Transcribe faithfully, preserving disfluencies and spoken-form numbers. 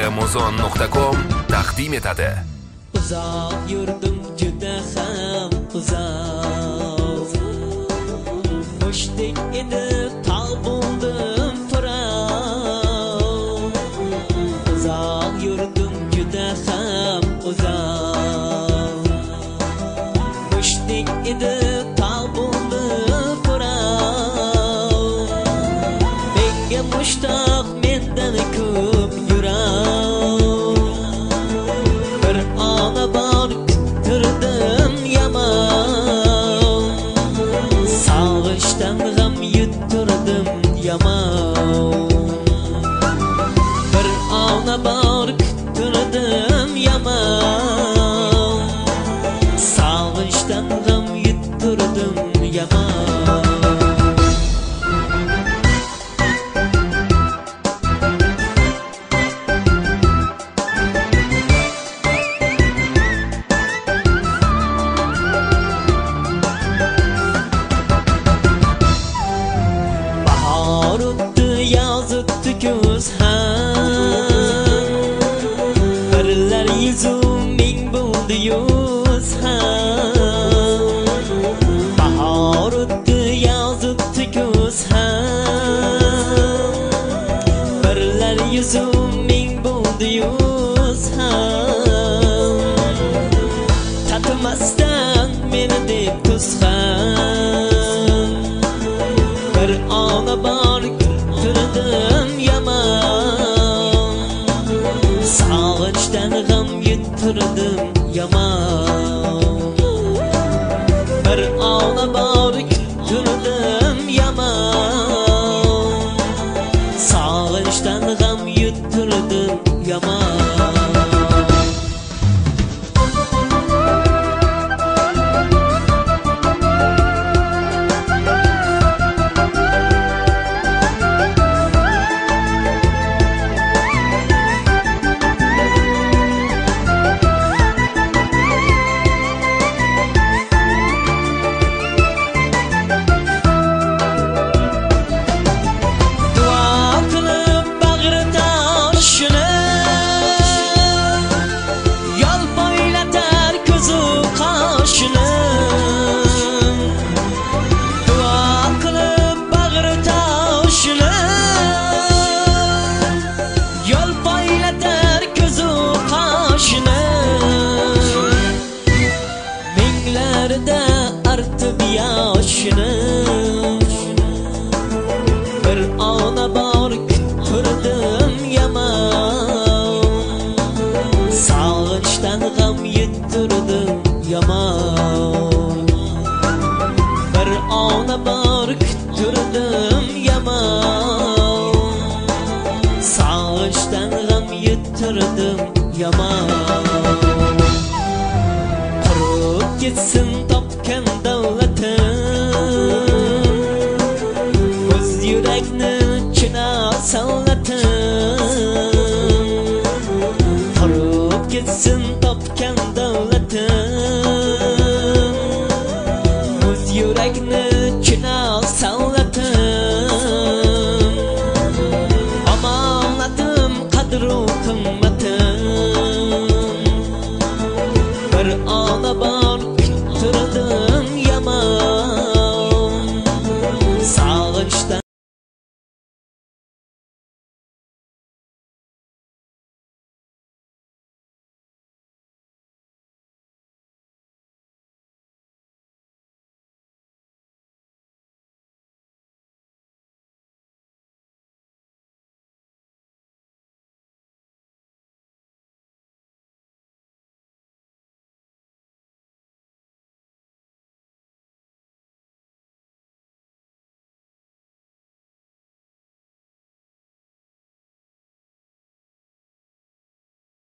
mozon nuqta com taqdim etadi. Uzoq yurdim juda ham uzoq, mushdek edi tog' bo'ldim firov. Uzoq yurdim juda ham uzoq, mushdek edi tog' bo'ldim firov. Menga mushtoq mendan ko'p yurov, bir ona bor kuttirdim yomon, sog'ishdan g'am yuttirdim yomon. Bir ona bor kuttirdim yomon, sog'ishdan g'am yuttirdim yomon. Kuz ham, birlar yuzum ming bo'ldi yuz ham. Bahor o'tdi, yoz o'tdi, kuz ham, birlar yuzum ming bo'ldi yuz ham. Tatimasdan meni deb tuz ham, bir ona bor kuttirdim yomon, sog'inchdan g'am yuttirdim yomon. Bir ona bor kuttirdim yomon, sog'inchdan g'am yuttirdim yomon. Minglarda artib yoshini, bir ona bor kuttirdim yomon, sog'inchdan g'am yuttirdim yomon. Bir ona bor kuttirdim yomon, sog'inchdan g'am yuttirdim yomon. Gitsin topgan davlatim, o'z yurakni china sallatim. Qurib gitsin topgan